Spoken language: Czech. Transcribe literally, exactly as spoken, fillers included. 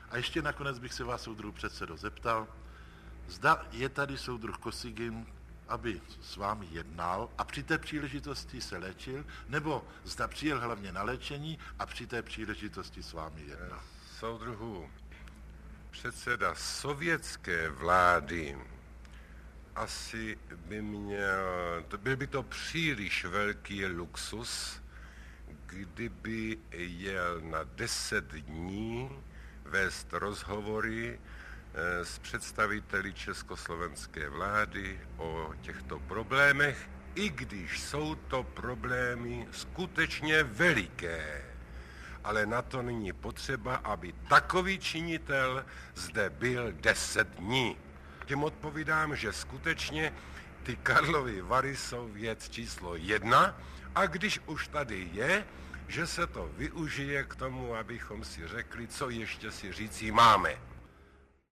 A ještě nakonec bych se vás, soudruhu předsedo, zeptal, zda je tady soudruh Kosygin, aby s vámi jednal a při té příležitosti se léčil, nebo zda přijel hlavně na léčení a při té příležitosti s vámi jednal. Soudruhu, předseda sovětské vlády asi by měl, to byl by to příliš velký luxus, kdyby jel na deset dní vést rozhovory s představiteli československé vlády o těchto problémech, i když jsou to problémy skutečně veliké. Ale na to není potřeba, aby takový činitel zde byl deset dní. Tím odpovídám, že skutečně ty Karlovy Vary jsou věc číslo jedna a když už tady je, že se to využije k tomu, abychom si řekli, co ještě si říci máme.